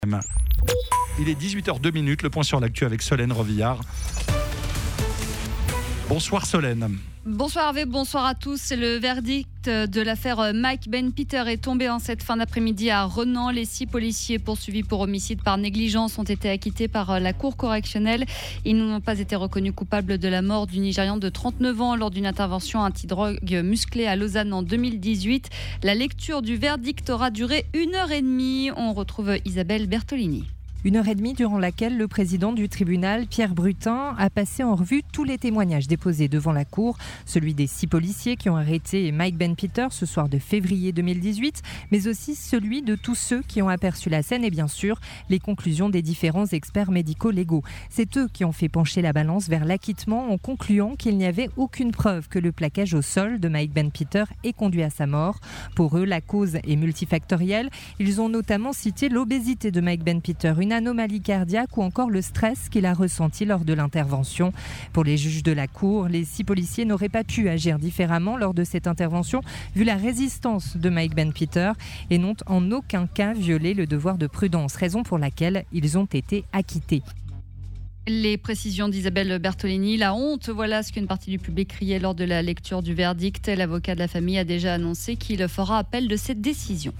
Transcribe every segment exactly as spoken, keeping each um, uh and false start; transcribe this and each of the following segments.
Il est dix-huit heures deux, le point sur l'actu avec Solène Revillard. Bonsoir Solène. Bonsoir Hervé, bonsoir à tous. Le verdict de l'affaire Mike Ben Peter est tombé en cette fin d'après-midi à Renan. Les six policiers poursuivis pour homicide par négligence ont été acquittés par la cour correctionnelle. Ils n'ont pas été reconnus coupables de la mort du Nigérian de trente-neuf ans lors d'une intervention anti-drogue musclée à Lausanne en deux mille dix-huit. La lecture du verdict aura duré une heure et demie. On retrouve Isabelle Bertolini. Une heure et demie durant laquelle le président du tribunal, Pierre Brutin, a passé en revue tous les témoignages déposés devant la cour. Celui des six policiers qui ont arrêté Mike Ben Peter ce soir de février deux mille dix-huit, mais aussi celui de tous ceux qui ont aperçu la scène et bien sûr les conclusions des différents experts médico-légaux. C'est eux qui ont fait pencher la balance vers l'acquittement en concluant qu'il n'y avait aucune preuve que le plaquage au sol de Mike Ben Peter ait conduit à sa mort. Pour eux, la cause est multifactorielle. Ils ont notamment cité l'obésité de Mike Ben Peter, une anomalie cardiaque ou encore le stress qu'il a ressenti lors de l'intervention. Pour les juges de la cour, les six policiers n'auraient pas pu agir différemment lors de cette intervention vu la résistance de Mike Ben Peter et n'ont en aucun cas violé le devoir de prudence, raison pour laquelle ils ont été acquittés. Les précisions d'Isabelle Bertolini. La honte, voilà ce qu'une partie du public criait lors de la lecture du verdict. L'avocat de la famille a déjà annoncé qu'il fera appel de cette décision.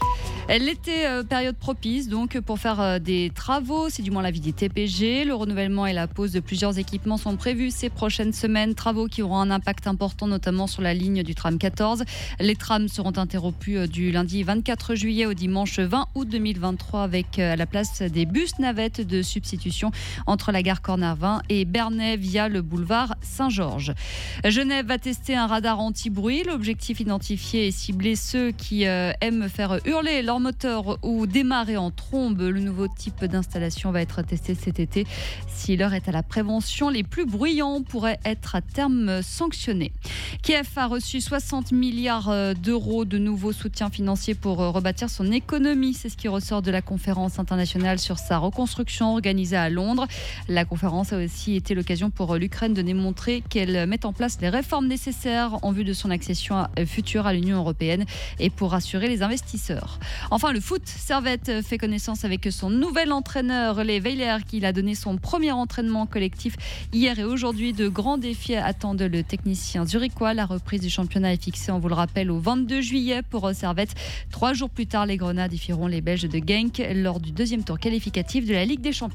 L'été, euh, période propice donc pour faire euh, des travaux, c'est du moins l'avis des T P G. Le renouvellement et la pose de plusieurs équipements sont prévus ces prochaines semaines. Travaux qui auront un impact important notamment sur la ligne du tram quatorze. Les trams seront interrompus euh, du lundi vingt-quatre juillet au dimanche vingt août deux mille vingt-trois avec euh, à la place des bus navettes de substitution entre la gare Cornavin et Bernay via le boulevard Saint-Georges. Genève va tester un radar anti-bruit. L'objectif identifié est cibler ceux qui euh, aiment faire hurler leur moteur ou démarrer en trombe. Le nouveau type d'installation va être testé cet été. Si l'heure est à la prévention, les plus bruyants pourraient être à terme sanctionnés. Kiev a reçu soixante milliards d'euros de nouveaux soutiens financiers pour rebâtir son économie. C'est ce qui ressort de la conférence internationale sur sa reconstruction organisée à Londres. La conférence a aussi été l'occasion pour l'Ukraine de démontrer qu'elle met en place les réformes nécessaires en vue de son accession future à l'Union européenne et pour rassurer les investisseurs. Enfin, le foot, Servette fait connaissance avec son nouvel entraîneur, les Weiler, qui a donné son premier entraînement collectif hier et aujourd'hui. De grands défis attendent le technicien zurichois. La reprise du championnat est fixée, on vous le rappelle, au vingt-deux juillet pour Servette. Trois jours plus tard, les Grenades défieront les Belges de Genk lors du deuxième tour qualificatif de la Ligue des Champions.